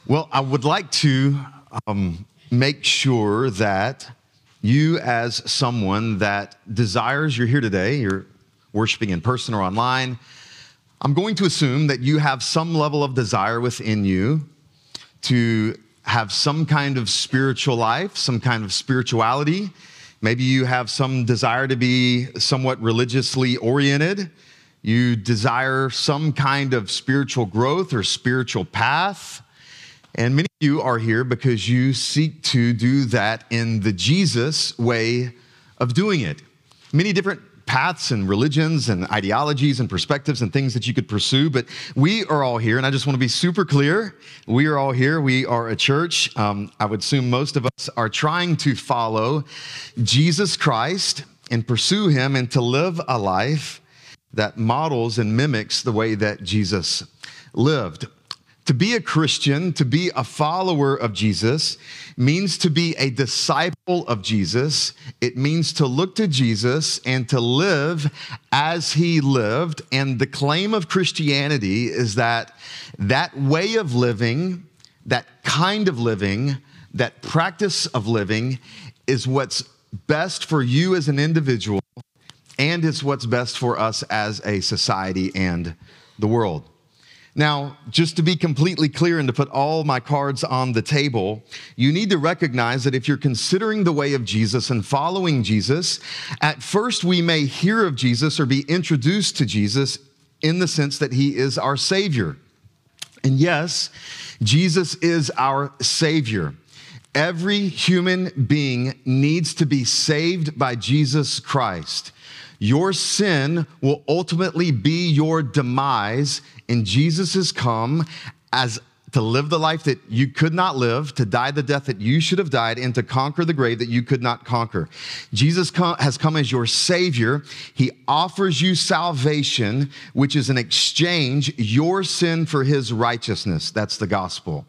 Well, I would like to make sure that you, as someone that desires, you're here today, you're worshiping in person or online, I'm going to assume that you have some level of desire within you to have some kind of spiritual life, some kind of spirituality. Maybe you have some desire to be somewhat religiously oriented. You desire some kind of spiritual growth or spiritual path. And many of you are here because you seek to do that in the Jesus way of doing it. Many different paths and religions and ideologies and perspectives and things that you could pursue, but we are all here, and I just want to be super clear. We are all here. We are a church. I would assume most of us are trying to follow Jesus Christ and pursue him and to live a life that models and mimics the way that Jesus lived. To be a Christian, to be a follower of Jesus, means to be a disciple of Jesus. It means to look to Jesus and to live as he lived. And the claim of Christianity is that that way of living, that kind of living, that practice of living is what's best for you as an individual and is what's best for us as a society and the world. Now, just to be completely clear and to put all my cards on the table, you need to recognize that if you're considering the way of Jesus and following Jesus, at first we may hear of Jesus or be introduced to Jesus in the sense that he is our Savior. And yes, Jesus is our Savior. Every human being needs to be saved by Jesus Christ. Your sin will ultimately be your demise, and Jesus has come as to live the life that you could not live, to die the death that you should have died, and to conquer the grave that you could not conquer. Jesus has come as your Savior. He offers you salvation, which is an exchange, your sin for his righteousness. That's the gospel.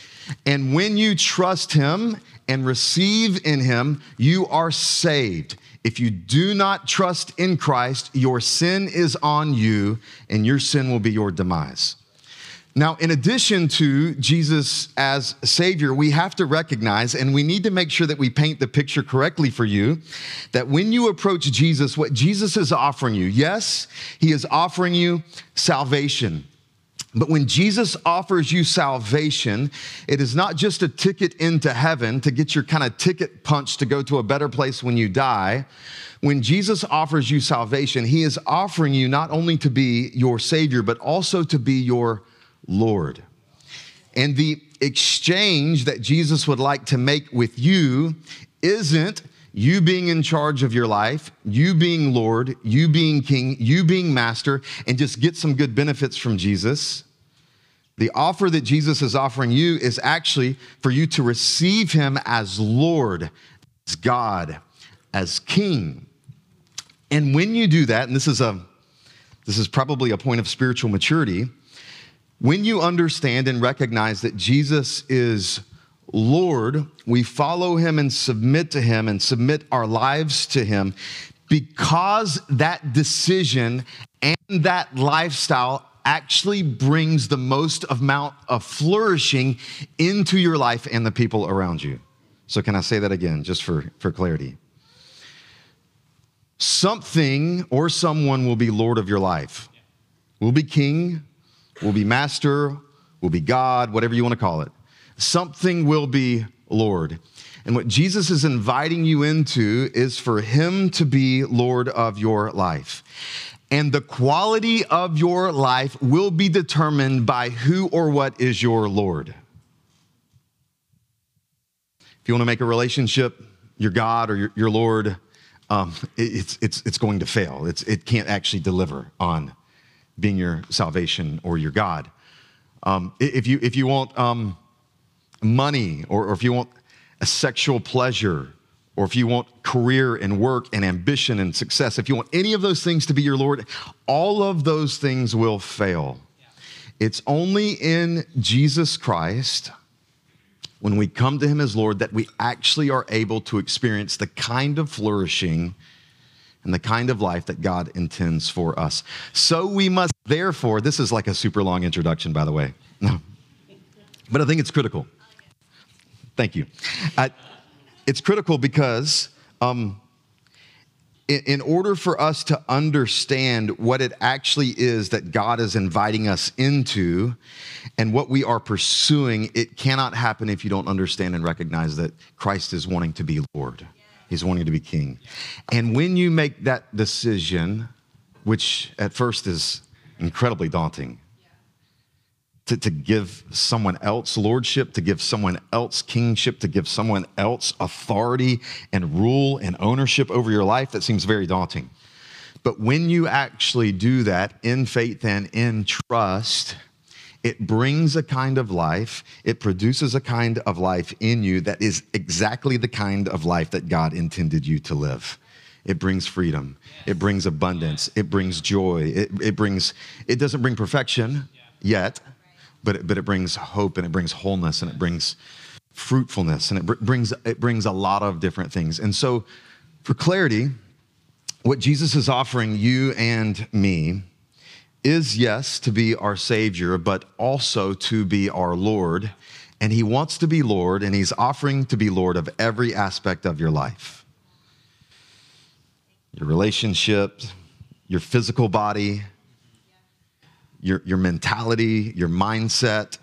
And when you trust him and receive in him, you are saved. If you do not trust in Christ, your sin is on you, and your sin will be your demise. Now, in addition to Jesus as Savior, we have to recognize, and we need to make sure that we paint the picture correctly for you, that when you approach Jesus, what Jesus is offering you, yes, he is offering you salvation. But when Jesus offers you salvation, it is not just a ticket into heaven to get your kind of ticket punched to go to a better place when you die. When Jesus offers you salvation, he is offering you not only to be your Savior, but also to be your Lord. And the exchange that Jesus would like to make with you isn't you being in charge of your life, you being Lord, you being King, you being Master, and just get some good benefits from Jesus. The offer that Jesus is offering you is actually for you to receive him as Lord, as God, as King. And when you do that, and this is probably a point of spiritual maturity, when you understand and recognize that Jesus is Lord, we follow him and submit to him and submit our lives to him because that decision and that lifestyle actually brings the most amount of flourishing into your life and the people around you. So can I say that again, just for clarity? Something or someone will be Lord of your life. Will be King, will be Master, will be God, whatever you want to call it. Something will be Lord. And what Jesus is inviting you into is for him to be Lord of your life. And the quality of your life will be determined by who or what is your Lord. If you want to make a relationship your God or your Lord, it's going to fail. It can't actually deliver on being your salvation or your God. If you want money, or if you want a sexual pleasure, or if you want career and work and ambition and success, if you want any of those things to be your Lord, all of those things will fail. Yeah. It's only in Jesus Christ, when we come to him as Lord, that we actually are able to experience the kind of flourishing and the kind of life that God intends for us. So we must therefore, this is like a super long introduction, by the way. But I think it's critical. Thank you. It's critical because in order for us to understand what it actually is that God is inviting us into and what we are pursuing, it cannot happen if you don't understand and recognize that Christ is wanting to be Lord. He's wanting to be King. And when you make that decision, which at first is incredibly daunting, to give someone else lordship, to give someone else kingship, to give someone else authority and rule and ownership over your life, that seems very daunting. But when you actually do that in faith and in trust, it brings a kind of life, it produces a kind of life in you that is exactly the kind of life that God intended you to live. It brings freedom, it brings abundance, it brings joy, it doesn't bring perfection yet, but it brings hope, and it brings wholeness, and it brings fruitfulness, and it brings a lot of different things. And so, for clarity, what Jesus is offering you and me is, yes, to be our Savior, but also to be our Lord. And He wants to be Lord, and He's offering to be Lord of every aspect of your life. Your relationships, your physical body, your mentality, your mindset,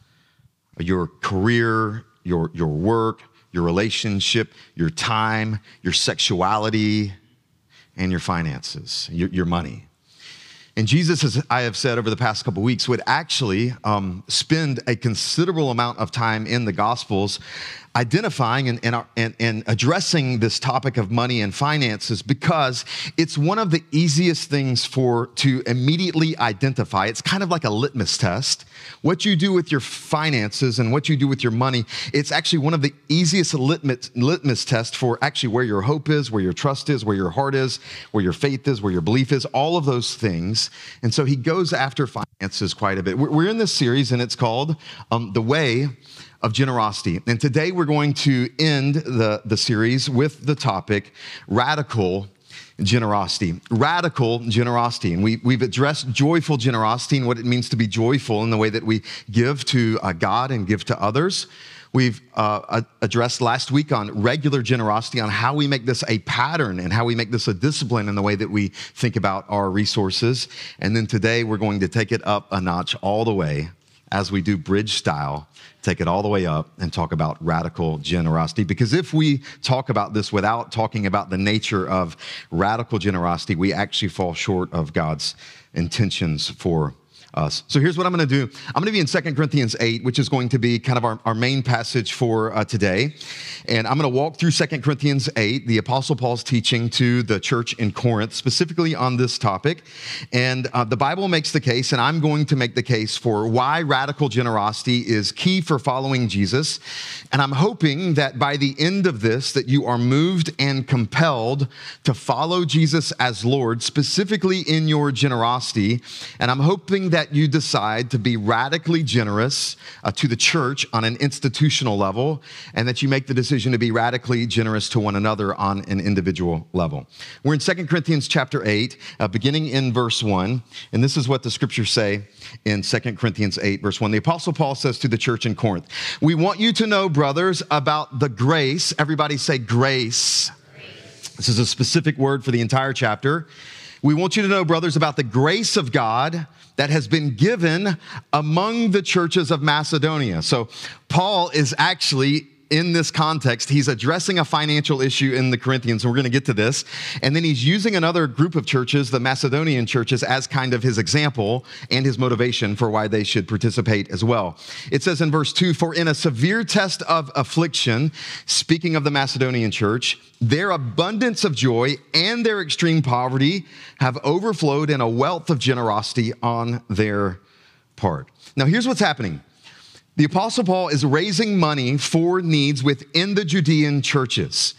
your career, your work, your relationship, your time, your sexuality, and your finances, your money. And Jesus, as I have said over the past couple of weeks, would actually spend a considerable amount of time in the Gospels identifying and addressing this topic of money and finances, because it's one of the easiest things to immediately identify. It's kind of like a litmus test. What you do with your finances and what you do with your money, it's actually one of the easiest litmus tests for actually where your hope is, where your trust is, where your heart is, where your faith is, where your belief is, all of those things. And so he goes after finances quite a bit. We're in this series, and it's called The Way of Generosity. And today we're going to end the series with the topic radical generosity. Radical generosity. And we've addressed joyful generosity and what it means to be joyful in the way that we give to God and give to others. We've addressed last week on regular generosity, on how we make this a pattern and how we make this a discipline in the way that we think about our resources. And then today we're going to take it up a notch all the way, as we do bridge style, take it all the way up and talk about radical generosity. Because if we talk about this without talking about the nature of radical generosity, we actually fall short of God's intentions for us. So here's what I'm going to do. I'm going to be in 2 Corinthians 8, which is going to be kind of our main passage for today. And I'm going to walk through 2 Corinthians 8, the Apostle Paul's teaching to the church in Corinth, specifically on this topic. And the Bible makes the case, and I'm going to make the case for why radical generosity is key for following Jesus. And I'm hoping that by the end of this, that you are moved and compelled to follow Jesus as Lord, specifically in your generosity. And I'm hoping that you decide to be radically generous to the church on an institutional level, and that you make the decision to be radically generous to one another on an individual level. We're in 2 Corinthians chapter 8, beginning in verse 1, and this is what the scriptures say in 2 Corinthians 8, verse 1. The Apostle Paul says to the church in Corinth, "We want you to know, brothers, about the grace." Everybody say grace. This is a specific word for the entire chapter. "We want you to know, brothers, about the grace of God that has been given among the churches of Macedonia." So Paul is actually, in this context, he's addressing a financial issue in the Corinthians, and we're going to get to this. And then he's using another group of churches, the Macedonian churches, as kind of his example and his motivation for why they should participate as well. It says in verse 2, "For in a severe test of affliction," speaking of the Macedonian church, "their abundance of joy and their extreme poverty have overflowed in a wealth of generosity on their part." Now, here's what's happening. The Apostle Paul is raising money for needs within the Judean churches.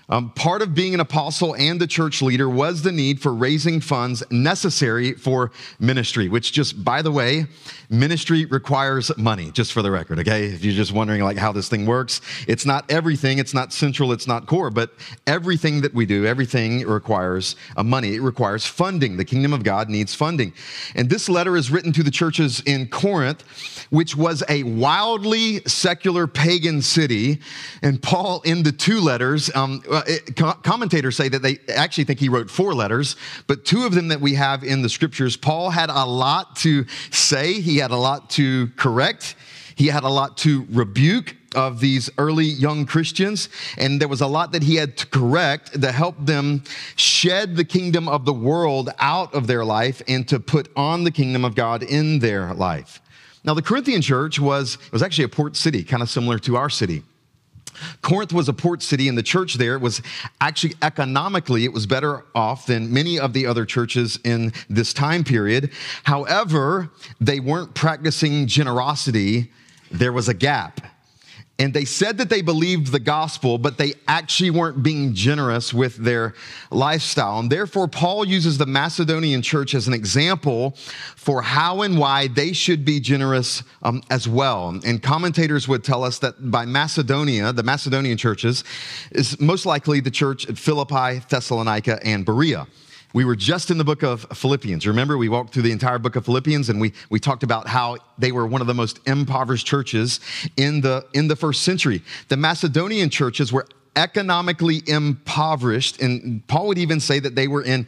Part of being an apostle and a church leader was the need for raising funds necessary for ministry, which just, by the way, ministry requires money, just for the record, okay? If you're just wondering like how this thing works, it's not everything, it's not central, it's not core, but everything that we do, everything requires money. It requires funding. The kingdom of God needs funding. And this letter is written to the churches in Corinth, which was a wildly secular pagan city. And Paul, in the two letters, commentators say that they actually think he wrote 4 letters, but 2 of them that we have in the scriptures, Paul had a lot to say. He had a lot to correct. He had a lot to rebuke of these early young Christians, and there was a lot that he had to correct to help them shed the kingdom of the world out of their life and to put on the kingdom of God in their life. Now, the Corinthian church was actually a port city, kind of similar to our city. Corinth was a port city, and the church there was actually economically, it was better off than many of the other churches in this time period. However, they weren't practicing generosity. There was a gap. And they said that they believed the gospel, but they actually weren't being generous with their lifestyle. And therefore, Paul uses the Macedonian church as an example for how and why they should be generous as well. And commentators would tell us that by Macedonia, the Macedonian churches, is most likely the church at Philippi, Thessalonica, and Berea. We were just in the book of Philippians. Remember, we walked through the entire book of Philippians, and we talked about how they were one of the most impoverished churches in the first century. The Macedonian churches were economically impoverished, and Paul would even say that they were in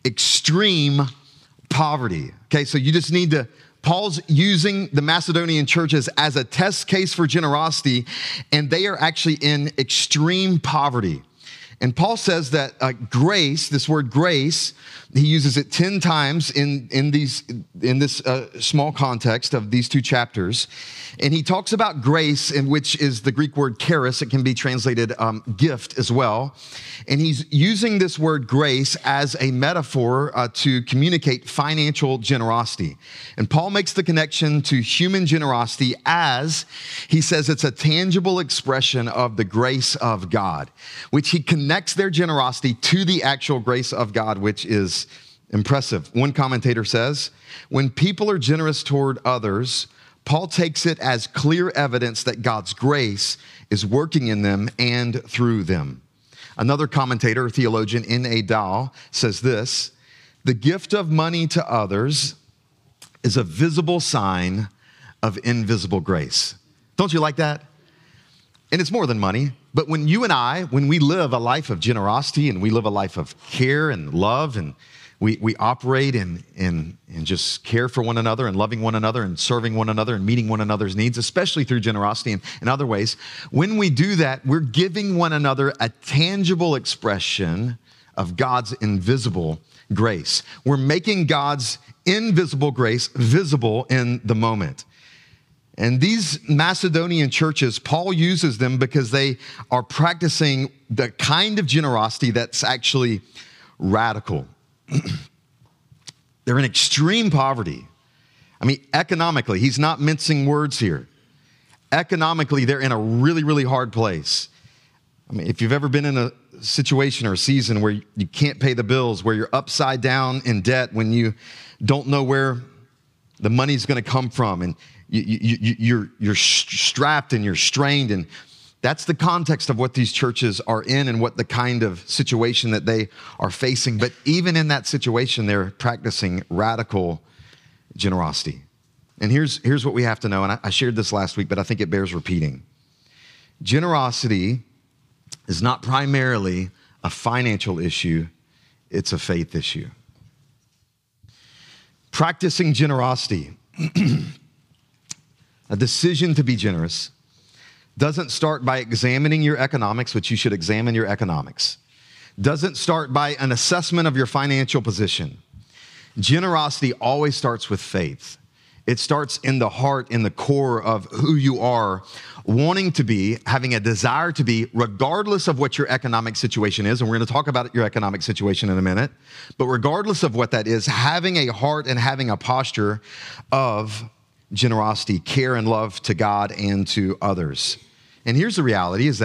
extreme poverty. Okay, so you just need to, Paul's using the Macedonian churches as a test case for generosity, and they are actually in extreme poverty. And Paul says that grace, this word grace, he uses it 10 times in this small context of these 2 chapters. And he talks about grace, in which is the Greek word charis. It can be translated gift as well. And he's using this word grace as a metaphor to communicate financial generosity. And Paul makes the connection to human generosity as he says it's a tangible expression of the grace of God, which he connects their generosity to the actual grace of God, which is impressive. One commentator says, when people are generous toward others, Paul takes it as clear evidence that God's grace is working in them and through them. Another commentator, theologian N.A. Dow, says this: the gift of money to others is a visible sign of invisible grace. Don't you like that? And it's more than money. But when you and I, when we live a life of generosity and we live a life of care and love, and we operate in just care for one another and loving one another and serving one another and meeting one another's needs, especially through generosity and in other ways, when we do that, we're giving one another a tangible expression of God's invisible grace. We're making God's invisible grace visible in the moment. And these Macedonian churches, Paul uses them because they are practicing the kind of generosity that's actually radical. They're in extreme poverty. I mean, economically, he's not mincing words here. Economically, they're in a really, really hard place. I mean, if you've ever been in a situation or a season where you can't pay the bills, where you're upside down in debt, when you don't know where the money's going to come from, and you're strapped and you're strained, and that's the context of what these churches are in and what the kind of situation that they are facing. But even in that situation, they're practicing radical generosity. And here's what we have to know, and I shared this last week, but I think it bears repeating. Generosity is not primarily a financial issue, it's a faith issue. Practicing generosity, a decision to be generous, doesn't start by examining your economics, which you should examine your economics. Doesn't start by an assessment of your financial position. Generosity always starts with faith. It starts in the heart, in the core of who you are, wanting to be, having a desire to be, regardless of what your economic situation is. And we're going to talk about your economic situation in a minute. But regardless of what that is, having a heart and having a posture of generosity, care and love to God and to others. And here's the reality is that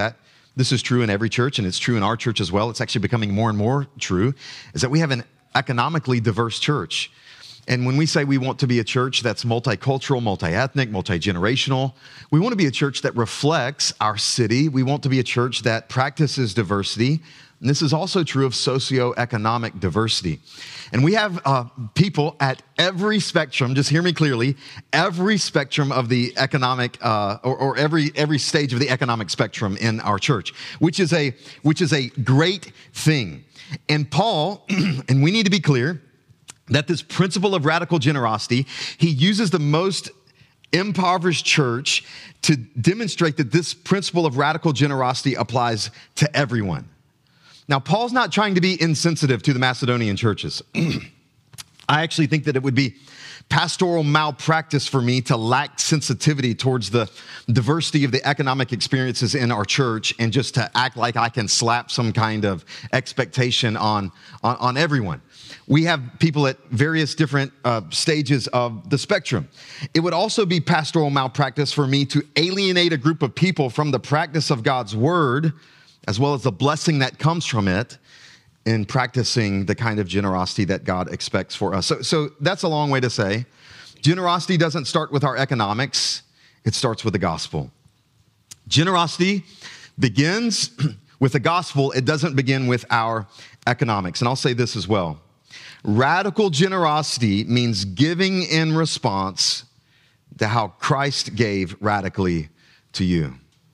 this is true in every church, and it's true in our church as well. It's actually becoming more and more true, is that we have an economically diverse church. And when we say we want to be a church that's multicultural, multi-ethnic, multi-generational, we want to be a church that reflects our city. We want to be a church that practices diversity. And this is also true of socioeconomic diversity. And we have people at every spectrum, just hear me clearly, every spectrum of the economic, or every stage of the economic spectrum in our church, which is a great thing. And Paul, and we need to be clear, that this principle of radical generosity, he uses the most impoverished church to demonstrate that this principle of radical generosity applies to everyone. Now, Paul's not trying to be insensitive to the Macedonian churches. I actually think that it would be pastoral malpractice for me to lack sensitivity towards the diversity of the economic experiences in our church and just to act like I can slap some kind of expectation on everyone. We have people at various different stages of the spectrum. It would also be pastoral malpractice for me to alienate a group of people from the practice of God's word, as well as the blessing that comes from it, in practicing the kind of generosity that God expects for us. So that's a long way to say, generosity doesn't start with our economics, it starts with the gospel. Generosity begins with the gospel, it doesn't begin with our economics. And I'll say this as well. Radical generosity means giving in response to how Christ gave radically to you.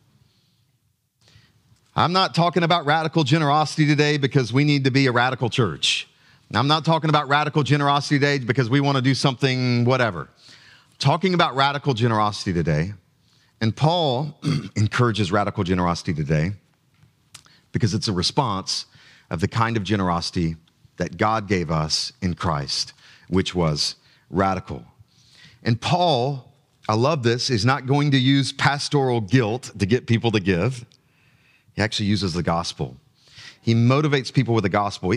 I'm not talking about radical generosity today because we need to be a radical church. I'm not talking about radical generosity today because we want to do something whatever. I'm talking about radical generosity today. And Paul encourages radical generosity today because it's a response of the kind of generosity that God gave us in Christ, which was radical. And Paul, I love this, is not going to use pastoral guilt to get people to give. He actually uses the gospel. He motivates people with the gospel.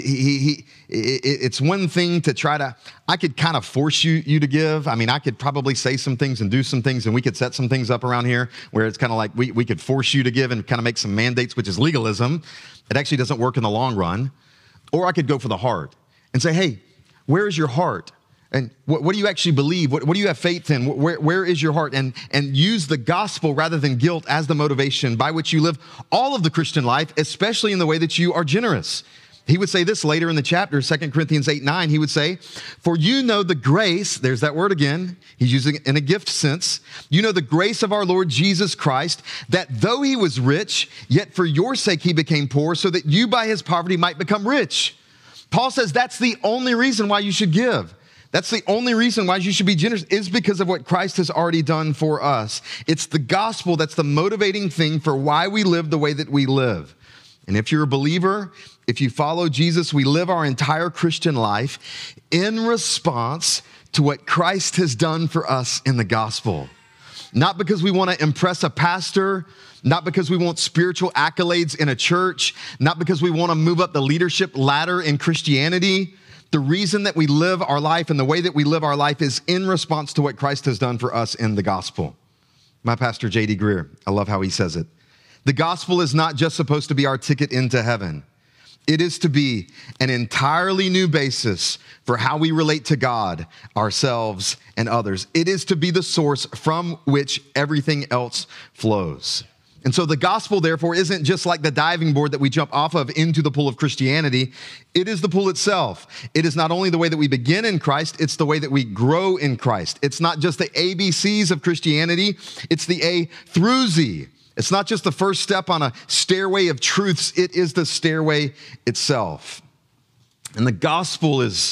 It's one thing to try to, I could kind of force you to give. I mean, I could probably say some things and do some things, and we could set some things up around here where it's kind of like we could force you to give and kind of make some mandates, which is legalism. It actually doesn't work in the long run. Or I could go for the heart and say, hey, where is your heart? And what do you actually believe? What do you have faith in? Where is your heart? And use the gospel rather than guilt as the motivation by which you live all of the Christian life, especially in the way that you are generous. He would say this later in the chapter, 2 Corinthians 8:9, he would say, for you know the grace, there's that word again, he's using it in a gift sense. You know the grace of our Lord Jesus Christ, that though he was rich, yet for your sake he became poor, so that you by his poverty might become rich. Paul says that's the only reason why you should give. That's the only reason why you should be generous, is because of what Christ has already done for us. It's the gospel that's the motivating thing for why we live the way that we live. And if you're a believer, if you follow Jesus, we live our entire Christian life in response to what Christ has done for us in the gospel. Not because we want to impress a pastor, not because we want spiritual accolades in a church, not because we want to move up the leadership ladder in Christianity. The reason that we live our life and the way that we live our life is in response to what Christ has done for us in the gospel. My pastor, J.D. Greear, I love how he says it. The gospel is not just supposed to be our ticket into heaven. It is to be an entirely new basis for how we relate to God, ourselves, and others. It is to be the source from which everything else flows. And so the gospel, therefore, isn't just like the diving board that we jump off of into the pool of Christianity. It is the pool itself. It is not only the way that we begin in Christ, it's the way that we grow in Christ. It's not just the ABCs of Christianity, it's the A through Z. It's not just the first step on a stairway of truths, it is the stairway itself. And the gospel is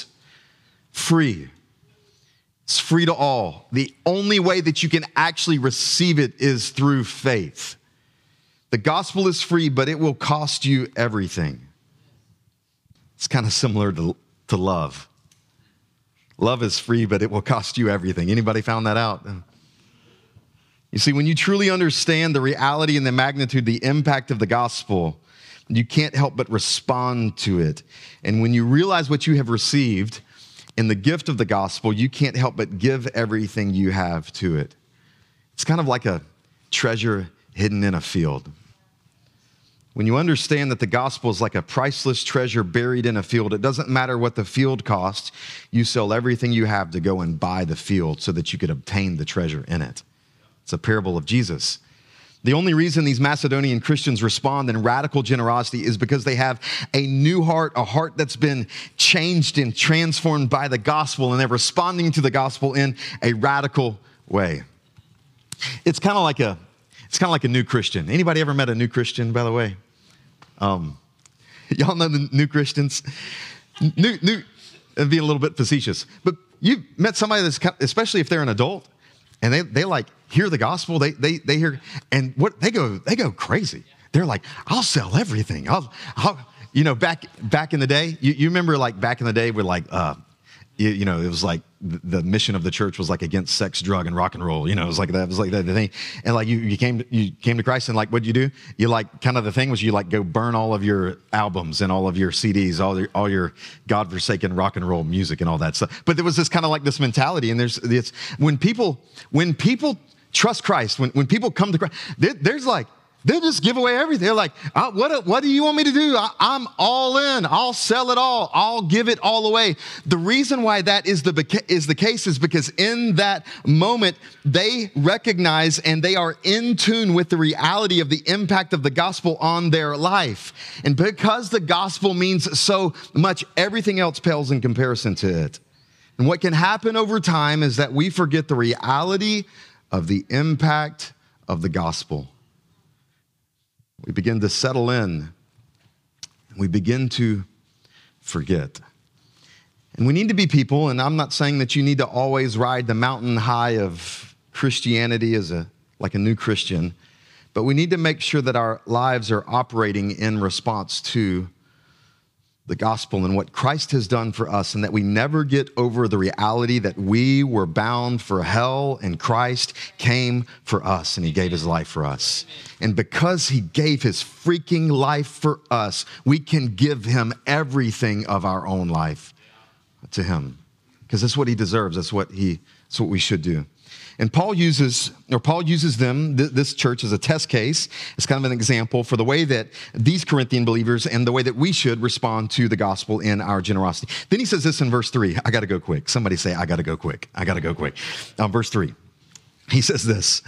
free. It's free to all. The only way that you can actually receive it is through faith. The gospel is free, but it will cost you everything. It's kind of similar to love. Love is free, but it will cost you everything. Anybody found that out? You see, when you truly understand the reality and the magnitude, the impact of the gospel, you can't help but respond to it. And when you realize what you have received in the gift of the gospel, you can't help but give everything you have to it. It's kind of like a treasure hidden in a field. when you understand that the gospel is like a priceless treasure buried in a field, it doesn't matter what the field costs, you sell everything you have to go and buy the field so that you could obtain the treasure in it. It's a parable of Jesus. The only reason these Macedonian Christians respond in radical generosity is because they have a new heart, a heart that's been changed and transformed by the gospel, and they're responding to the gospel in a radical way. It's kind of like a new Christian. Anybody ever met a new Christian, by the way? Y'all know the new Christians? New, it'd be a little bit facetious, but you met somebody that's, especially if they're an adult, and they like hear the gospel, they hear, and what they go crazy. They're like, I'll sell everything. I'll back in the day, you remember like back in the day, we're like, it was like the mission of the church was like against sex, drug, and rock and roll. It was like that. It was like the thing. And like you came to Christ, and like what'd you do? You like kind of the thing was you like go burn all of your albums and all of your CDs, all your godforsaken rock and roll music and all that stuff. But there was this kind of like this mentality, and it's when people trust Christ, when people come to Christ, there's like, they'll just give away everything. They're like, what do you want me to do? I'm all in. I'll sell it all. I'll give it all away. The reason why that is the case is because in that moment, they recognize and they are in tune with the reality of the impact of the gospel on their life. And because the gospel means so much, everything else pales in comparison to it. And what can happen over time is that we forget the reality of the impact of the gospel. We begin to settle in. We begin to forget. And we need to be people, and I'm not saying that you need to always ride the mountain high of Christianity like a new Christian, but we need to make sure that our lives are operating in response to the gospel and what Christ has done for us, and that we never get over the reality that we were bound for hell and Christ came for us and he gave his life for us. And because he gave his freaking life for us, we can give him everything of our own life to him, because that's what he deserves. That's what we should do. And Paul uses them, this church, as a test case. It's kind of an example for the way that these Corinthian believers and the way that we should respond to the gospel in our generosity. Then he says this in verse 3. I got to go quick. Somebody say, I got to go quick. I got to go quick. Verse 3. He says this.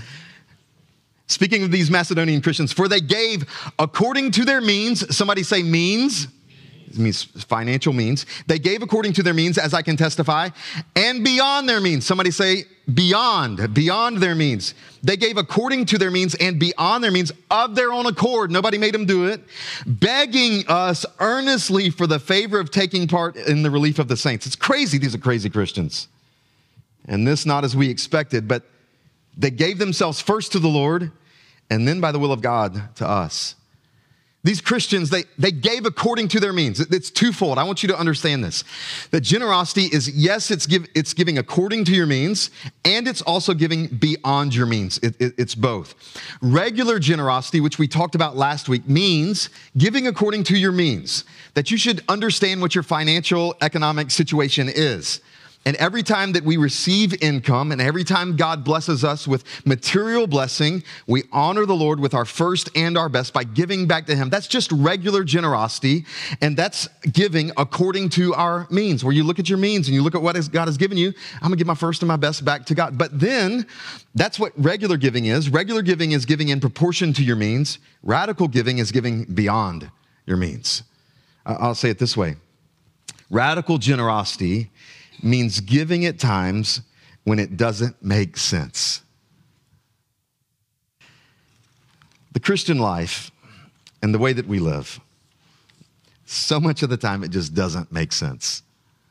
Speaking of these Macedonian Christians, for they gave according to their means. Somebody say means. It means financial means. They gave according to their means, as I can testify, and beyond their means. Somebody say beyond their means. They gave according to their means and beyond their means of their own accord. Nobody made them do it. Begging us earnestly for the favor of taking part in the relief of the saints. It's crazy. These are crazy Christians. And this not as we expected, but they gave themselves first to the Lord and then by the will of God to us. These Christians, they gave according to their means. It's twofold. I want you to understand this. That generosity is, yes, it's giving according to your means, and it's also giving beyond your means. It's both. Regular generosity, which we talked about last week, means giving according to your means. That you should understand what your financial, economic situation is. And every time that we receive income and every time God blesses us with material blessing, we honor the Lord with our first and our best by giving back to him. That's just regular generosity, and that's giving according to our means, where you look at your means and you look at what God has given you. I'm going to give my first and my best back to God. But then that's what regular giving is. Regular giving is giving in proportion to your means. Radical giving is giving beyond your means. I'll say it this way. Radical generosity means giving at times when it doesn't make sense. The Christian life and the way that we live, so much of the time it just doesn't make sense.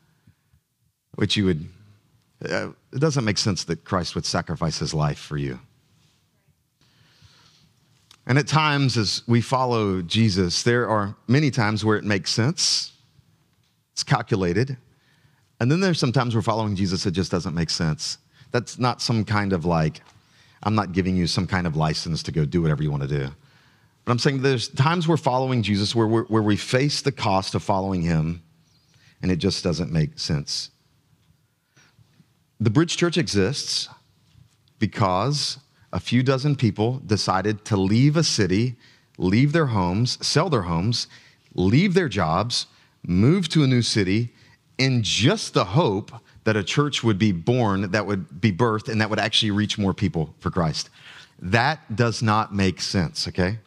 It doesn't make sense that Christ would sacrifice his life for you. And at times as we follow Jesus, there are many times where it makes sense. It's calculated. And then there's some times we're following Jesus that just doesn't make sense. That's not some kind of like, I'm not giving you some kind of license to go do whatever you want to do. But I'm saying there's times we're following Jesus where we face the cost of following him, and it just doesn't make sense. The Bridge Church exists because a few dozen people decided to leave a city, leave their homes, sell their homes, leave their jobs, move to a new city in just the hope that a church would be born, that would be birthed, and that would actually reach more people for Christ. That does not make sense, okay?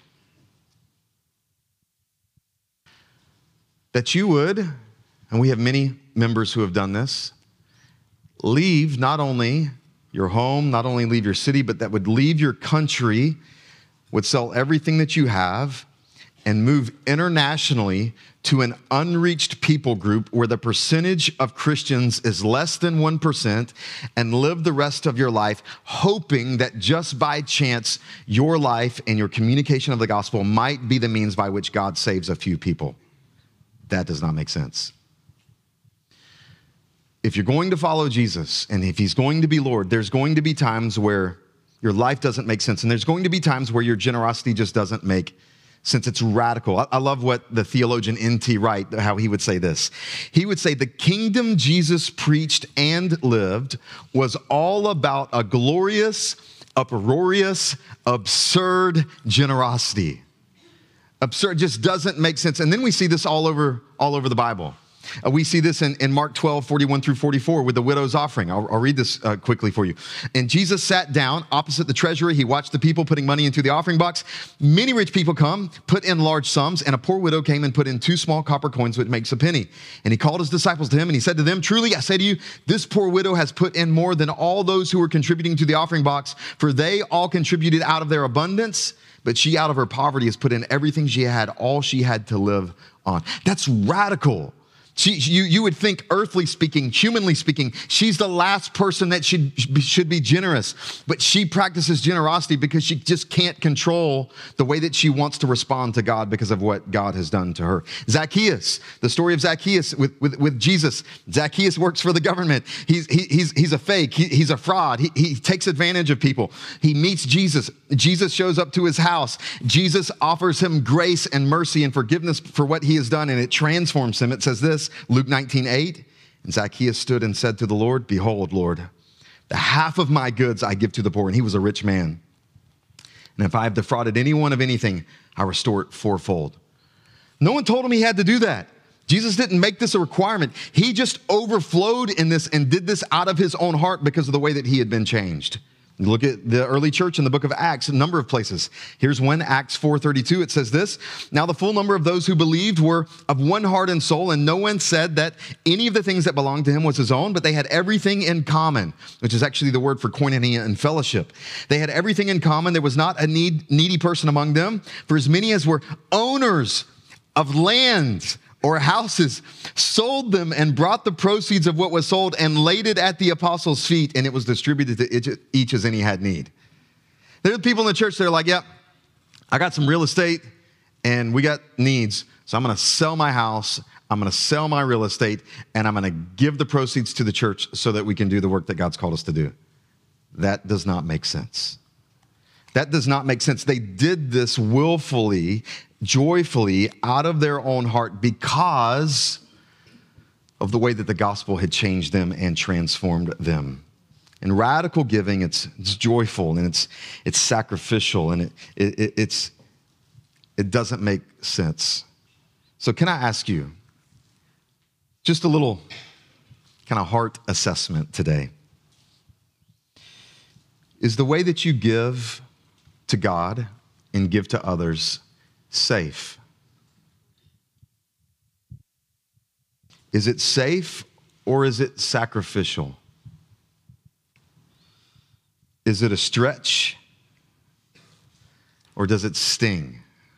That you would, and we have many members who have done this, leave not only your home, not only leave your city, but that would leave your country, would sell everything that you have, and move internationally to an unreached people group where the percentage of Christians is less than 1%, and live the rest of your life hoping that just by chance your life and your communication of the gospel might be the means by which God saves a few people. That does not make sense. If you're going to follow Jesus, and if he's going to be Lord, there's going to be times where your life doesn't make sense, and there's going to be times where your generosity just doesn't make sense. It's radical. I love what the theologian N.T. Wright, how he would say this. He would say the kingdom Jesus preached and lived was all about a glorious, uproarious, absurd generosity. Absurd just doesn't make sense. And then we see this all over the Bible. We see this in Mark 12, 41 through 44 with the widow's offering. I'll read this quickly for you. And Jesus sat down opposite the treasury. He watched the people putting money into the offering box. Many rich people come, put in large sums, and a poor widow came and put in 2 small copper coins, which makes a penny. And he called his disciples to him, and he said to them, truly, I say to you, this poor widow has put in more than all those who were contributing to the offering box, for they all contributed out of their abundance, but she out of her poverty has put in everything she had, all she had to live on. That's radical. You would think, earthly speaking, humanly speaking, she's the last person that should be generous. But she practices generosity because she just can't control the way that she wants to respond to God because of what God has done to her. Zacchaeus, the story of Zacchaeus with Jesus. Zacchaeus works for the government. He's a fake. He's a fraud. He takes advantage of people. He meets Jesus. Jesus shows up to his house. Jesus offers him grace and mercy and forgiveness for what he has done, and it transforms him. It says this, Luke 19:8, and Zacchaeus stood and said to the Lord, behold, Lord, the half of my goods I give to the poor. And he was a rich man. And if I have defrauded anyone of anything, I restore it fourfold. No one told him he had to do that. Jesus didn't make this a requirement. He just overflowed in this and did this out of his own heart because of the way that he had been changed. Look at the early church in the book of Acts, a number of places. Here's one, Acts 4:32. It says this, now the full number of those who believed were of one heart and soul, and no one said that any of the things that belonged to him was his own, but they had everything in common, which is actually the word for koinonia and fellowship. They had everything in common. There was not a needy person among them, for as many as were owners of lands or houses, sold them and brought the proceeds of what was sold and laid it at the apostles' feet, and it was distributed to each as any had need. There are people in the church that are like, yep, I got some real estate and we got needs, so I'm going to sell my house, I'm going to sell my real estate, and I'm going to give the proceeds to the church so that we can do the work that God's called us to do. That does not make sense. That does not make sense. They did this willfully, joyfully, out of their own heart because of the way that the gospel had changed them and transformed them. In radical giving, it's joyful and it's sacrificial, and it doesn't make sense. So can I ask you just a little kind of heart assessment today? Is the way that you give to God and give to others safe? Is it safe or is it sacrificial? Is it a stretch or does it sting?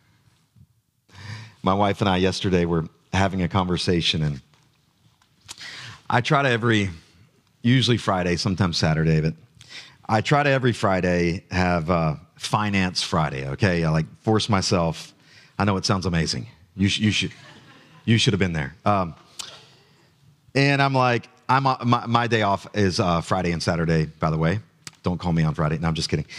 My wife and I yesterday were having a conversation, and I try to usually Friday, sometimes Saturday, but I try to every Friday have Finance Friday, okay? I like force myself. I know it sounds amazing. You should have been there. And I'm like, my day off is Friday and Saturday, by the way. Don't call me on Friday. No, I'm just kidding.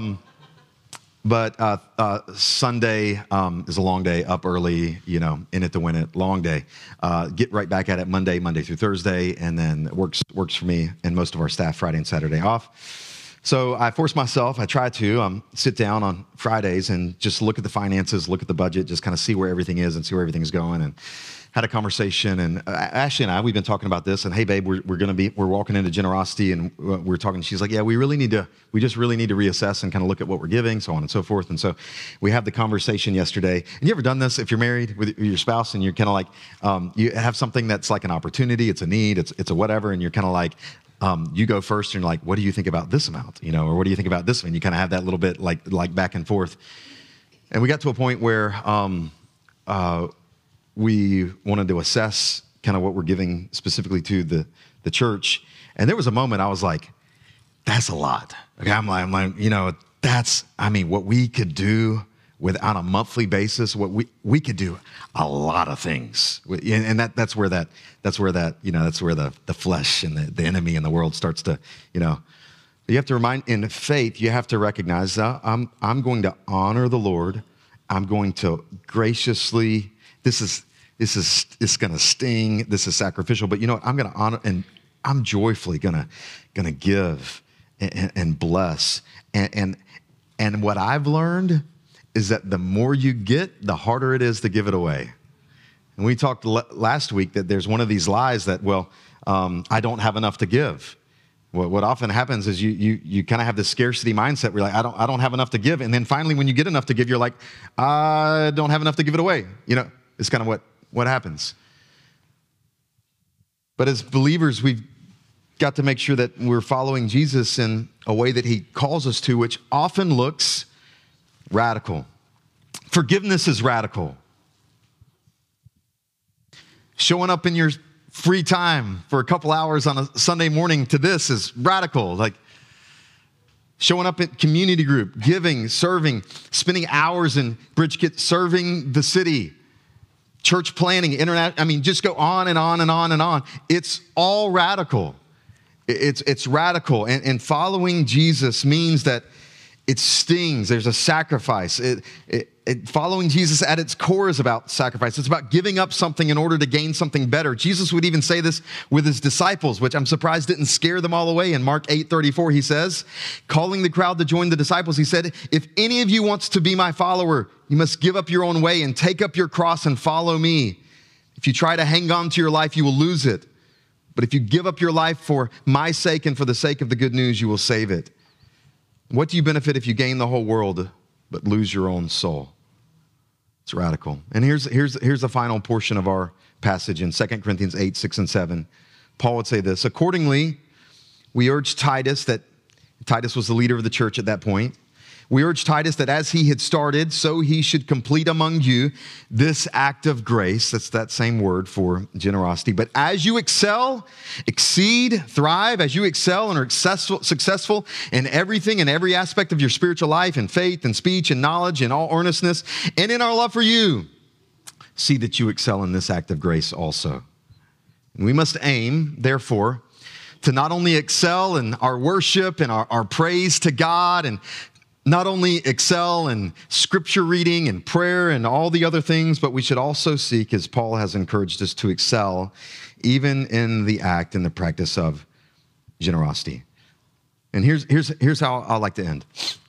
But Sunday is a long day, up early, in it to win it, long day. Get right back at it Monday through Thursday, and then it works for me and most of our staff Friday and Saturday off. So I force myself, I try to sit down on Fridays and just look at the finances, look at the budget, just kind of see where everything is and see where everything's going. And had a conversation, and Ashley and I, we've been talking about this, and hey babe, we're walking into generosity, and we're talking, she's like, yeah, we just really need to reassess and kind of look at what we're giving, so on and so forth. And so we had the conversation yesterday. And you ever done this if you're married with your spouse and you're kind of like, you have something that's like an opportunity, it's a need, it's a whatever, and you're kind of like, you go first and you're like, what do you think about this amount? Or what do you think about this one? You kind of have that little bit like back and forth. And we got to a point where we wanted to assess kind of what we're giving specifically to the church. And there was a moment I was like, that's a lot. Okay, I'm like, what we could do on a monthly basis, what we could do a lot of things. And that's where the flesh and the enemy and the world starts to, you have to remind, in faith, you have to recognize that I'm going to honor the Lord. I'm going to graciously, this is going to sting. This is sacrificial, but you know what? I'm going to honor, and I'm joyfully going to give and bless. And what I've learned is that the more you get, the harder it is to give it away. And we talked last week that there's one of these lies that, I don't have enough to give. What often happens is you kind of have this scarcity mindset where you're like, I don't have enough to give. And then finally, when you get enough to give, you're like, I don't have enough to give it away. It's kind of what happens. But as believers, we've got to make sure that we're following Jesus in a way that he calls us to, which often looks radical. Forgiveness is radical. Showing up in your free time for a couple hours on a Sunday morning to this is radical. Like showing up at community group, giving, serving, spending hours in Bridgekit, serving the city, church planning, just go on and on and on and on. It's all radical. It's radical. And following Jesus means that it stings. There's a sacrifice. Following Jesus at its core is about sacrifice. It's about giving up something in order to gain something better. Jesus would even say this with his disciples, which I'm surprised didn't scare them all away. In Mark 8:34, he says, calling the crowd to join the disciples, he said, if any of you wants to be my follower, you must give up your own way and take up your cross and follow me. If you try to hang on to your life, you will lose it. But if you give up your life for my sake and for the sake of the good news, you will save it. What do you benefit if you gain the whole world but lose your own soul? It's radical. And here's the final portion of our passage in 2 Corinthians 8, 6, and 7. Paul would say this, accordingly, we urge Titus was the leader of the church at that point. We urge Titus that as he had started, so he should complete among you this act of grace. That's that same word for generosity. But as you excel, exceed, thrive, as you excel and are successful in everything and every aspect of your spiritual life, in faith and speech and knowledge and all earnestness, and in our love for you, see that you excel in this act of grace also. And we must aim, therefore, to not only excel in our worship and our praise to God, and not only excel in scripture reading and prayer and all the other things, but we should also seek, as Paul has encouraged us, to excel even in the act and the practice of generosity. And here's how I like to end.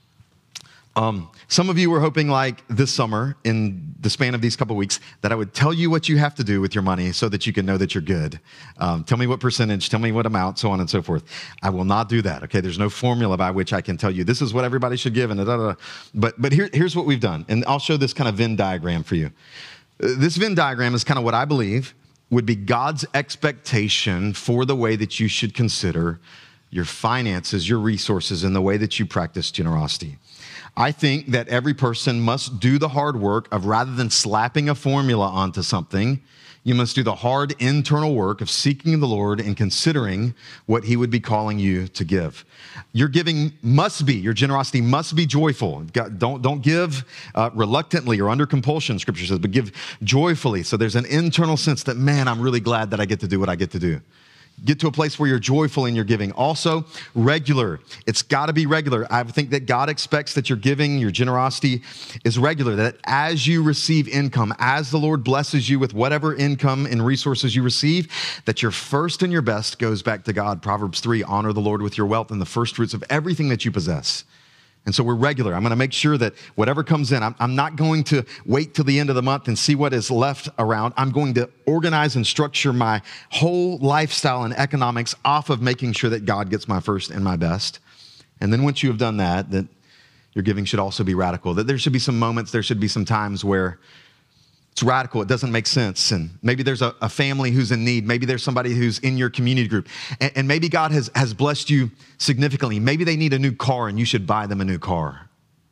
Some of you were hoping like this summer, in the span of these couple of weeks, that I would tell you what you have to do with your money so that you can know that you're good. Tell me what percentage, tell me what amount, so on and so forth. I will not do that, okay? There's no formula by which I can tell you this is what everybody should give and da-da-da. But here's what we've done, and I'll show this kind of Venn diagram for you. This Venn diagram is kind of what I believe would be God's expectation for the way that you should consider your finances, your resources, and the way that you practice generosity. I think that every person must do the hard work of, rather than slapping a formula onto something, you must do the hard internal work of seeking the Lord and considering what he would be calling you to give. Your giving your generosity must be joyful. Don't give reluctantly or under compulsion, Scripture says, but give joyfully. So there's an internal sense that, man, I'm really glad that I get to do what I get to do. get to a place where you're joyful in your giving. Also, regular. It's got to be regular. I think that God expects that your giving, your generosity is regular, that as you receive income, as the Lord blesses you with whatever income and resources you receive, that your first and your best goes back to God. Proverbs 3, honor the Lord with your wealth and the first fruits of everything that you possess. And so we're regular. I'm going to make sure that whatever comes in, I'm not going to wait till the end of the month and see what is left around. I'm going to organize and structure my whole lifestyle and economics off of making sure that God gets my first and my best. And then once you have done that your giving should also be radical. That there should be some moments, there should be some times where it's radical, it doesn't make sense. And maybe there's a family who's in need. Maybe there's somebody who's in your community group. And maybe God has blessed you significantly. Maybe they need a new car and you should buy them a new car.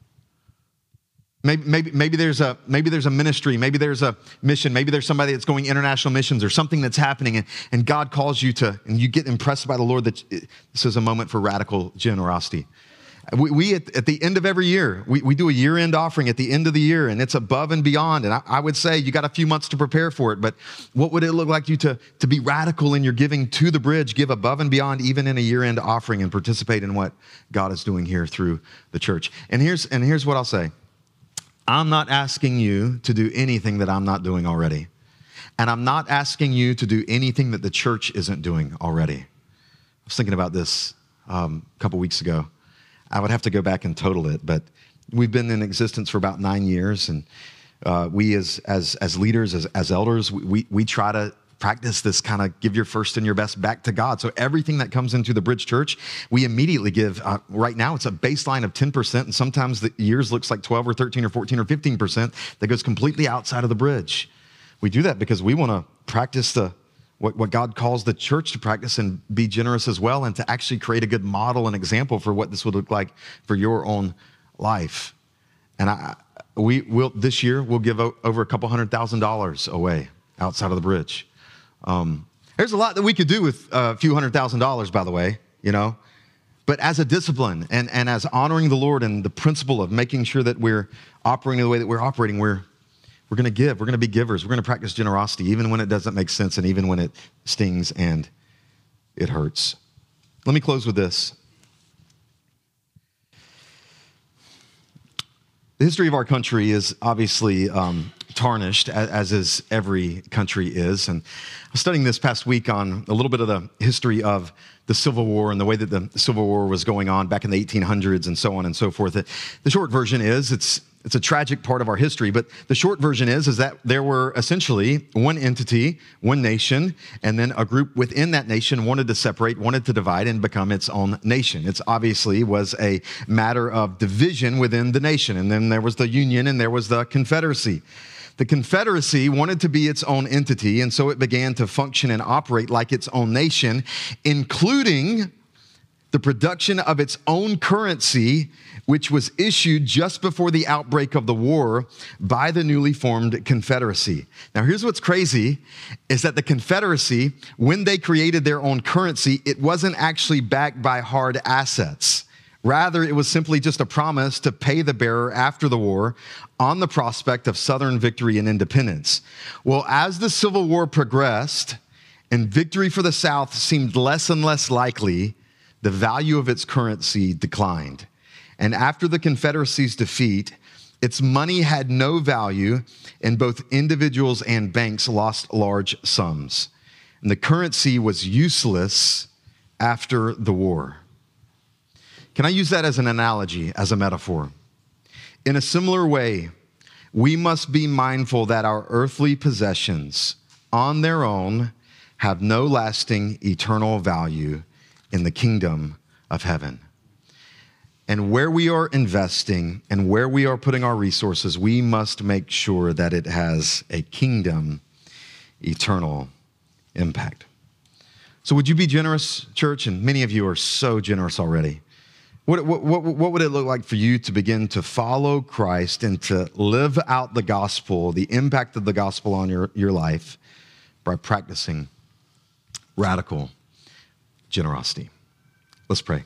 Maybe there's a ministry, maybe there's a mission, maybe there's somebody that's going international missions or something that's happening and God calls you to, and you get impressed by the Lord that this is a moment for radical generosity. We at the end of every year, we do a year-end offering at the end of the year, and it's above and beyond. And I would say you got a few months to prepare for it, but what would it look like you to be radical in your giving to the bridge, give above and beyond even in a year-end offering and participate in what God is doing here through the church? And here's what I'll say. I'm not asking you to do anything that I'm not doing already. And I'm not asking you to do anything that the church isn't doing already. I was thinking about this a couple weeks ago. I would have to go back and total it, but we've been in existence for about 9 years, and we as leaders, as elders, we try to practice this kind of give your first and your best back to God. So everything that comes into the Bridge Church, we immediately give. Right now, it's a baseline of 10%, and sometimes the years looks like 12 or 13 or 14 or 15% that goes completely outside of the Bridge. We do that because we want to practice what God calls the church to practice and be generous as well, and to actually create a good model and example for what this would look like for your own life. And we will this year we'll give over $200,000 away outside of the Bridge. There's a lot that we could do with a few $100,000, by the way, but as a discipline and as honoring the Lord and the principle of making sure that we're operating the way that we're operating, we're going to give. We're going to be givers. We're going to practice generosity, even when it doesn't make sense and even when it stings and it hurts. Let me close with this. The history of our country is obviously tarnished, as is every country is. And I was studying this past week on a little bit of the history of the Civil War and the way that the Civil War was going on back in the 1800s and so on and so forth. The short version is, it's a tragic part of our history, but the short version is that there were essentially one entity, one nation, and then a group within that nation wanted to separate, wanted to divide and become its own nation. It's obviously was a matter of division within the nation. And then there was the Union and there was the Confederacy. The Confederacy wanted to be its own entity, and so it began to function and operate like its own nation, including the production of its own currency, which was issued just before the outbreak of the war by the newly formed Confederacy. Now, here's what's crazy, is that the Confederacy, when they created their own currency, it wasn't actually backed by hard assets. Rather, it was simply just a promise to pay the bearer after the war on the prospect of Southern victory and independence. Well, as the Civil War progressed and victory for the South seemed less and less likely, the value of its currency declined. And after the Confederacy's defeat, its money had no value, and both individuals and banks lost large sums. And the currency was useless after the war. Can I use that as an analogy, as a metaphor? In a similar way, we must be mindful that our earthly possessions on their own have no lasting eternal value in the kingdom of heaven. And where we are investing and where we are putting our resources, we must make sure that it has a kingdom eternal impact. So would you be generous, church? And many of you are so generous already. What would it look like for you to begin to follow Christ and to live out the gospel, the impact of the gospel on your life by practicing radical generosity? Let's pray.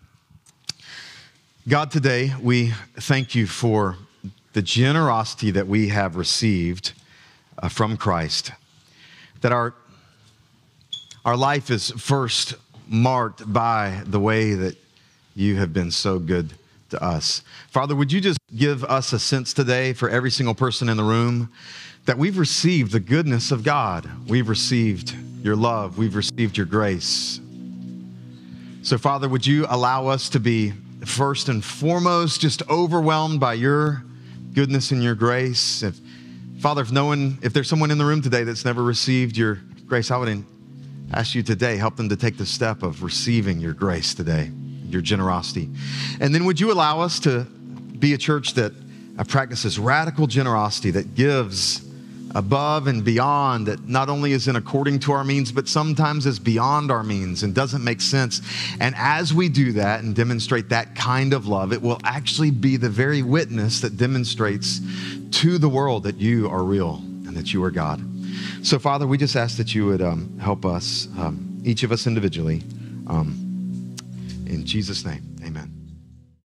God, today we thank you for the generosity that we have received from Christ, that our Our life is first marked by the way that you have been so good to us. Father, would you just give us a sense today for every single person in the room that we've received the goodness of God. We've received your love. We've received your grace. So, Father, would you allow us to be first and foremost just overwhelmed by your goodness and your grace? Father, if there's someone in the room today that's never received your grace, I would ask you today, help them to take the step of receiving your grace today, your generosity. And then would you allow us to be a church that practices radical generosity, that gives above and beyond, that not only is in according to our means, but sometimes is beyond our means and doesn't make sense. And as we do that and demonstrate that kind of love, it will actually be the very witness that demonstrates to the world that you are real and that you are God. So, Father, we just ask that you would help us, each of us individually. In Jesus' name, amen.